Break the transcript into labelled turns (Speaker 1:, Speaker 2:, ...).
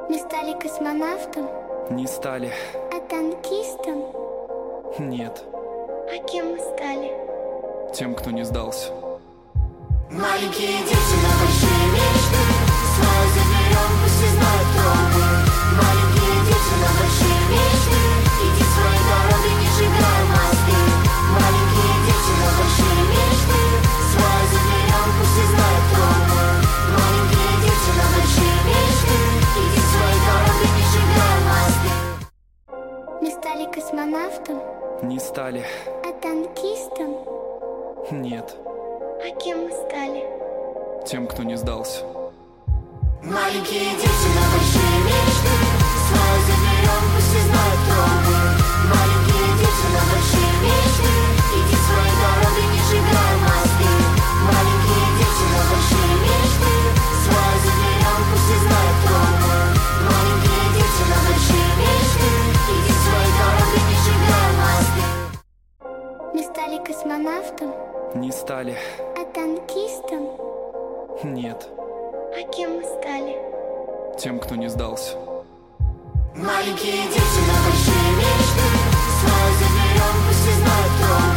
Speaker 1: Мы стали космонавтом?
Speaker 2: Не стали.
Speaker 1: А танкистом?
Speaker 2: Нет.
Speaker 1: А кем мы стали?
Speaker 2: Тем, кто не сдался.
Speaker 3: Маленькие дети на большие мечты, свою заберем, пусть все знают, кто мы. Маленькие дети на большие мечты, иди своей дорогой, не сжигай мосты. Маленькие дети на большие мечты, свою заберем, пусть все знают, кто мы. Маленькие дети на большие мечты, иди своей дорогой, не сжигай мосты.
Speaker 1: Мы стали космонавтом?
Speaker 2: Не стали.
Speaker 1: А танкистом?
Speaker 2: Нет.
Speaker 1: А кем мы стали?
Speaker 2: Тем, кто не сдался.
Speaker 3: Маленькие дети на большие мечты, свою заберем, пусть все знают, кто мы. Маленькие дети на большие мечты, иди своей дорогой, не сжигай мосты. Маленькие дети на большие мечты, свою заберем, пусть все знают, кто мы. Маленькие дети на большие мечты, иди своей дорогой, не сжигай мосты.
Speaker 1: Мы стали космонавтом?
Speaker 2: Не стали.
Speaker 1: А танкистом?
Speaker 2: Нет.
Speaker 1: А кем мы стали?
Speaker 2: Тем, кто не сдался.
Speaker 3: Маленькие дети на большие мечты, свою заберем, пусть все знают, кто мы.